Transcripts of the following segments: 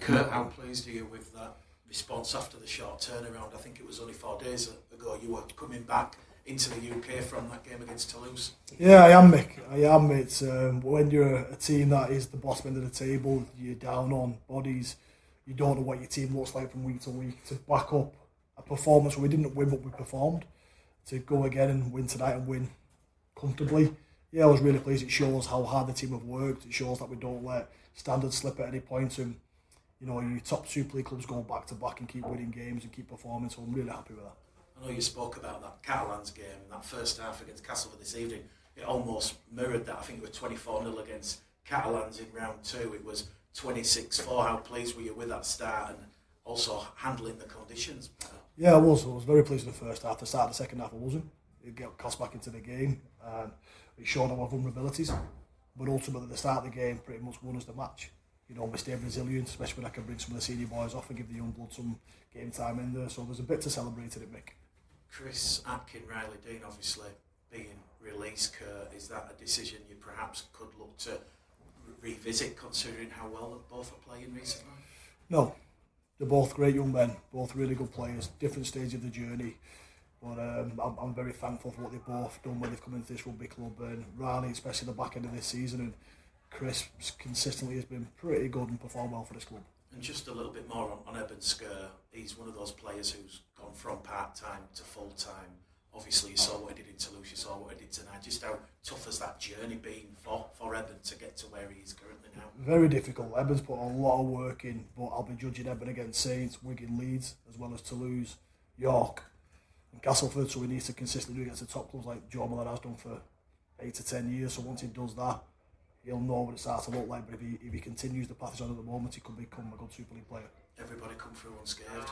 Kurt, how pleased are you with that response after the short turnaround? I think it was only 4 days ago you were coming back into the UK from that game against Toulouse. Yeah, I am, Mick. I am. It's when you're a team that is the bottom end of the table, you're down on bodies, you don't know what your team looks like from week to week. To back up a performance where we didn't win but we performed, to go again and win tonight and win comfortably. Yeah, I was really pleased. It shows how hard the team have worked. It shows that we don't let standards slip at any point. And your top Super League clubs go back to back and keep winning games and keep performing. So I'm really happy with that. I know you spoke about that Catalans game and that first half against Castleford this evening. It almost mirrored that. I think it was 24-0 against Catalans in round 2. It was 26-4. How pleased were you with that start and also handling the conditions better? Yeah, I was. I was very pleased with the first half. The start of the second half, I wasn't. It got cast back into the game and it showed our vulnerabilities. But ultimately, the start of the game pretty much won us the match. We stayed resilient, especially when I can bring some of the senior boys off and give the young blood some game time in there. So there's a bit to celebrate in it, Mick. Chris Atkin, Riley Dean, obviously being released, Kurt, is that a decision you perhaps could look to revisit, considering how well they both are playing recently? No, they're both great young men, both really good players, different stage of the journey. But I'm very thankful for what they've both done when they've come into this rugby club, and Riley, especially the back end of this season, and Chris consistently has been pretty good and performed well for this club. And just a little bit more on Eben Sker. He's one of those players who's gone from part-time to full-time. Obviously, you saw what he did in Toulouse, you saw what he did tonight. Just how tough has that journey been for Eben to get to where he is currently now? Very difficult. Eben's put a lot of work in, but I'll be judging Eben against Saints, Wigan, Leeds, as well as Toulouse, York and Castleford, so he needs to consistently do against the top clubs like Joe Miller has done for 8 to 10 years. So once he does that, he'll know what it starts to look like. But if he continues the path he's on at the moment, he could become a good Super League player. Everybody come through unscathed?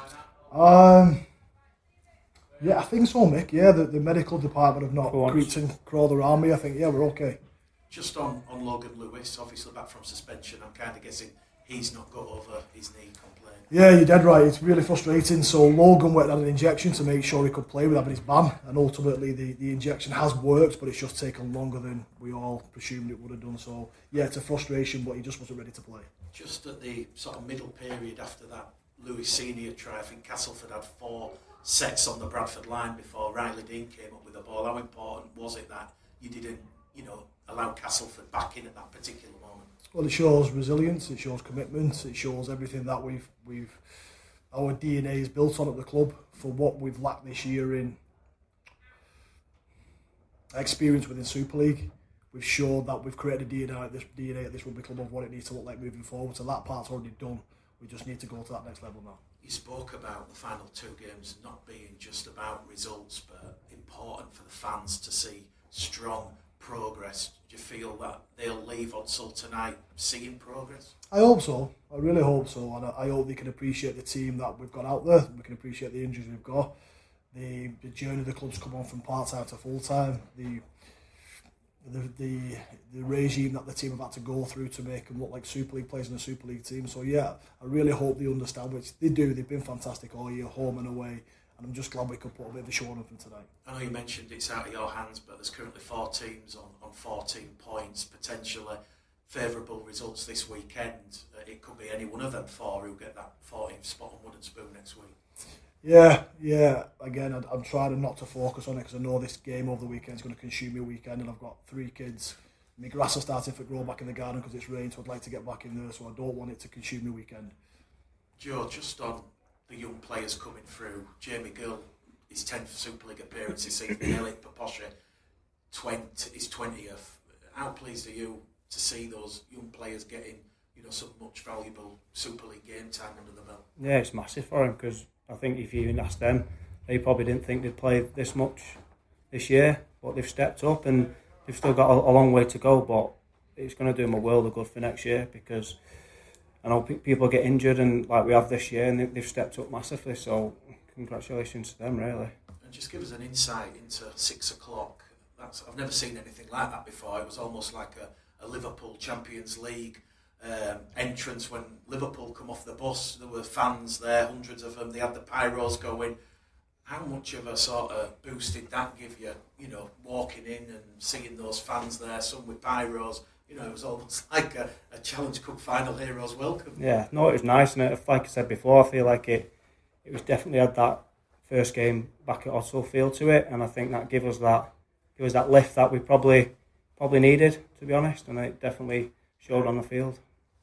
Yeah, I think so, Mick. Yeah, the medical department have not creeped and crawled around me. I think, yeah, we're okay. Just on Logan Lewis, obviously back from suspension, I'm kind of guessing he's not got over his knee complaint. Yeah, you're dead right. It's really frustrating. So Logan went and had an injection to make sure he could play with having his ban, and ultimately the injection has worked, but it's just taken longer than we all presumed it would have done. So yeah, it's a frustration, but he just wasn't ready to play. Just at the sort of middle period after that Lewis Senior try, I think Castleford had 4 sets on the Bradford line before Riley Dean came up with the ball. How important was it that you didn't, allow Castleford back in at that particular moment? Well, it shows resilience, it shows commitment, it shows everything that our DNA is built on at the club. For what we've lacked this year in experience within Super League, we've shown that we've created a DNA at this rugby club of what it needs to look like moving forward. So that part's already done. We just need to go to that next level now. You spoke about the final 2 games not being just about results, but important for the fans to see strong progress. Do you feel that they'll leave Odsal tonight seeing progress? I hope so. I really hope so. And I hope they can appreciate the team that we've got out there. We can appreciate the injuries we've got. The journey the club's come on from part-time to full-time. The regime that the team have had to go through to make them look like Super League players in a Super League team. So yeah, I really hope they understand, which they do. They've been fantastic all year, home and away, and I'm just glad we could put a bit of a show on them tonight. I know you mentioned it's out of your hands, but there's currently 4 teams on 14 points, potentially favourable results this weekend. It could be any one of them 4 who get that 14th spot on wooden spoon next week. Yeah. Again, I'm trying not to focus on it because I know this game over the weekend is going to consume me weekend, and I've got 3 kids. My grass is starting to grow back in the garden because it's rained, so I'd like to get back in there, so I don't want it to consume me weekend. Joe, just on the young players coming through, Jamie Gill, his 10th Super League appearance this season, Elliot Paposha, his 20th. How pleased are you to see those young players getting some much valuable Super League game time under the belt? Yeah, it's massive for him, because I think if you even ask them, they probably didn't think they'd play this much this year, but they've stepped up and they've still got a long way to go, but it's going to do them a world of good for next year, because I know people get injured, and like we have this year, and they've stepped up massively, so congratulations to them, really. And just give us an insight into 6 o'clock. I've never seen anything like that before. It was almost like a Liverpool Champions League entrance when Liverpool come off the bus. There were fans there, hundreds of them. They had the pyros going. How much of a sort of boost did that give you, walking in and seeing those fans there, some with pyros You know, it was almost like a Challenge Cup final hero's welcome. Yeah, no, it was nice, and like I said before, I feel like it was definitely had that first game back at Otto feel to it, and I think that gave us that lift that we probably needed, to be honest, and it definitely showed on the field.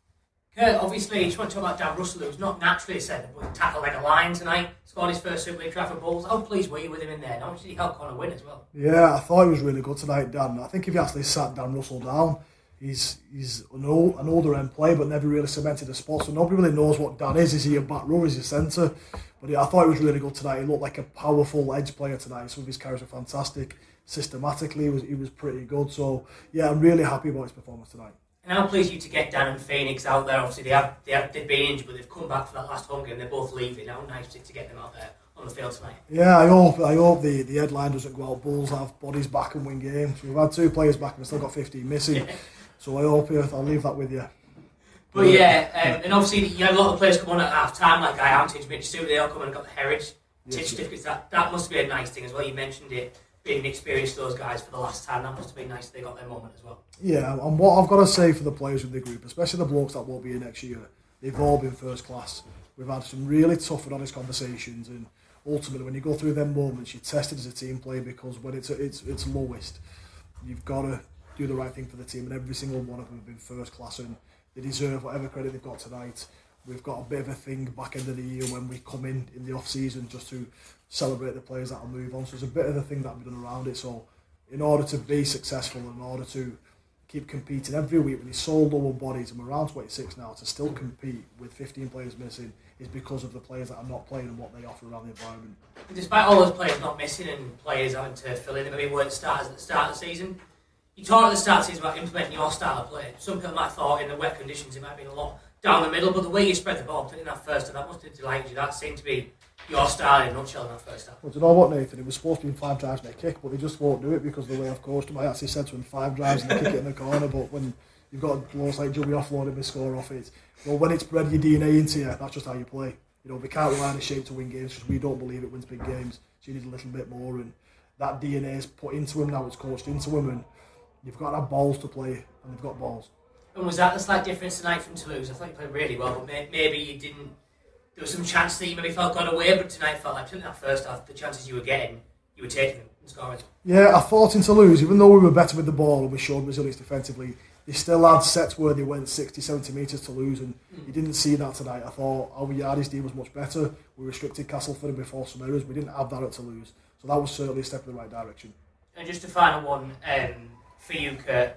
Kurt, obviously, you just want to talk about Dan Russell, who's not naturally a centre, but he tackled like a lion tonight, scored his first Super League Trafford Bulls. How pleased were you with him in there? How much did he help Connor win as well? Yeah, I thought he was really good tonight, Dan. I think if you actually sat Dan Russell down, he's an older end player, but never really cemented a spot, so nobody really knows what Dan is. Is he a back row? Is he a centre? But yeah, I thought he was really good tonight. He looked like a powerful edge player tonight. Some of his carries were fantastic. Systematically, he was pretty good. So yeah, I'm really happy about his performance tonight. And how pleased you to get Dan and Phoenix out there? Obviously, they've been injured, but they've come back for that last home game. They're both leaving. How nice to get them out there on the field tonight. Yeah, I hope the headline doesn't go out. Bulls have bodies back and win games. We've had 2 players back and we've still got 15 missing. So I hope I'll leave that with you. But yeah, and obviously you had a lot of players come on at half time, like Guy Armitage, Mitch Stewart. They all come and got the heritage certificates. That must be a nice thing as well. You mentioned it. Being experienced those guys for the last time, that must have been nice that they got their moment as well. Yeah, and what I've got to say for the players in the group, especially the blokes that won't be here next year, they've all been first class. We've had some really tough and honest conversations, and ultimately when you go through them moments, you're tested as a team player, because when it's lowest, you've got to do the right thing for the team, and every single one of them have been first class, and they deserve whatever credit they've got tonight. We've got a bit of a thing back end of the year when we come in the off season just to celebrate the players that will move on. So there's a bit of a thing that we've done around it. So in order to be successful, in order to keep competing every week when he's so low on bodies, and we're around 26 now, to still compete with 15 players missing is because of the players that are not playing and what they offer around the environment. Despite all those players not missing and players having to fill in, maybe weren't starters at the start of the season, you talk at the start of the season about implementing your style of play. Some people might have thought in the wet conditions it might have been a lot down the middle, but the way you spread the ball, particularly in that first half, that must have delighted you. That seemed to be your style in a nutshell in that first half. Well, do you know what, Nathan? It was supposed to be 5 drives and a kick, but they just won't do it because of the way I've coached them. I actually said to him 5 drives and a kick it in the corner, but when you've got blokes like Joey offloading the score off it, well, when it's bred your DNA into you, that's just how you play. You know, we can't rely on the shape to win games because we don't believe it wins big games, so you need a little bit more, and that DNA is put into him now, it's coached into him, and you've got to have balls to play, and they've got balls. And was that the slight difference tonight from Toulouse? I thought you played really well, but maybe you didn't. There was some chance that you maybe felt got away, but tonight felt like, particularly that first half, the chances you were getting, you were taking them and scoring. Yeah, I thought in Toulouse, even though we were better with the ball and we showed resilience defensively, they still had sets where they went 60, 70 metres to lose, and you didn't see that tonight. I thought our Yardies deal was much better. We restricted Castleford before some errors. We didn't have that at Toulouse, so that was certainly a step in the right direction. And just a final one for you, Kurt.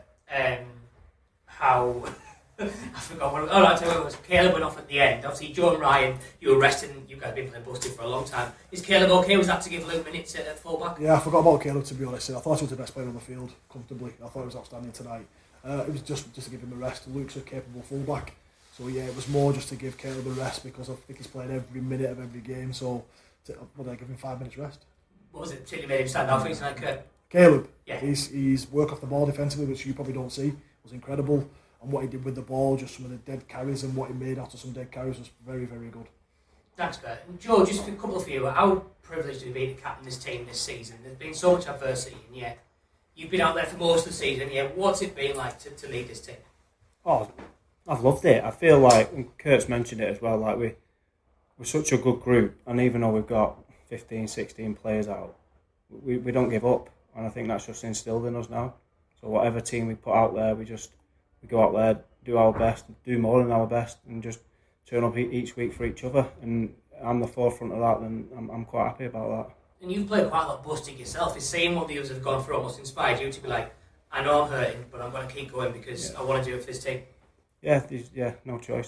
How I forgot what. Oh, I tell you what, it was Caleb went off at the end. Obviously, Joe and Ryan, you were resting. You guys have been playing busted for a long time. Is Caleb okay? Was that to give Luke minutes at fullback? Yeah, I forgot about Caleb, to be honest. I thought he was the best player on the field comfortably. I thought he was outstanding tonight. It was just to give him a rest. Luke's a capable fullback, so yeah, it was more just to give Caleb a rest because I think he's playing every minute of every game. So, would I give him 5 minutes rest? What was it particularly made him stand out for you tonight, Kurt? Caleb, yeah, he's work off the ball defensively, which you probably don't see, was incredible. And what he did with the ball, just some of the dead carries and what he made out of some dead carries was very, very good. Thanks, Kurt. And Joe, just a couple for you. How privileged have you been to captain this team this season? There's been so much adversity, and yet you've been out there for most of the season. Yeah, what's it been like to lead this team? Oh, I've loved it. I feel like, and Kurt's mentioned it as well, like we're such a good group, and even though we've got 15, 16 players out, we don't give up, and I think that's just instilled in us now. So whatever team we put out there, we go out there, do our best, do more than our best, and just turn up each week for each other. And I'm the forefront of that, and I'm quite happy about that. And you've played quite a lot busting yourself. Is seeing what the others have gone through almost inspired you to be like, I know I'm hurting, but I'm going to keep going because I want to do it for this team? Yeah, no choice.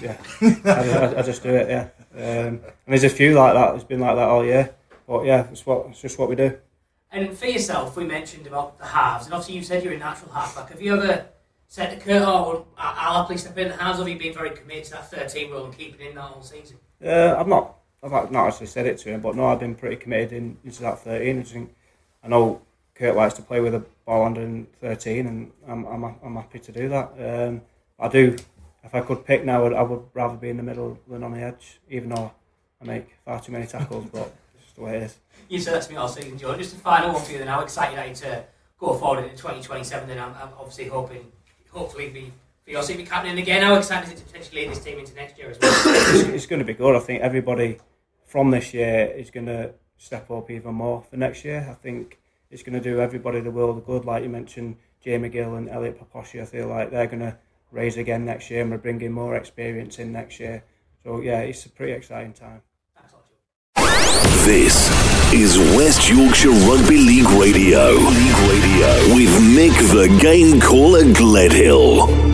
I just do it, yeah. And there's a few like that. It's been like that all year. But yeah, it's just what we do. And for yourself, we mentioned about the halves, and obviously you said you're a natural halfback. Have you ever said to Kurt, I'll happily step in the halves, or have you been very committed to that 13 role and keeping in that whole season? I've not actually said it to him, but no, I've been pretty committed into that 13. I know Kurt likes to play with a ball under 13, and I'm happy to do that. I do. If I could pick now, I would rather be in the middle than on the edge, even though I make far too many tackles, but it's just the way it is. You said that to me all season, Joe. Just a final one for you then. How excited are you to go forward into 2027? Then I'm obviously hoping hopefully be for your be captain again. How exciting is it to potentially lead this team into next year as well? It's going to be good. I think everybody from this year is going to step up even more for next year. I think it's going to do everybody the world of good. Like you mentioned, Jamie Gill and Elliot Paposhi, I feel like they're going to raise again next year and we're bringing more experience in next year. So yeah, it's a pretty exciting time. This is West Yorkshire Rugby League Radio with Mick the Game Caller Gledhill.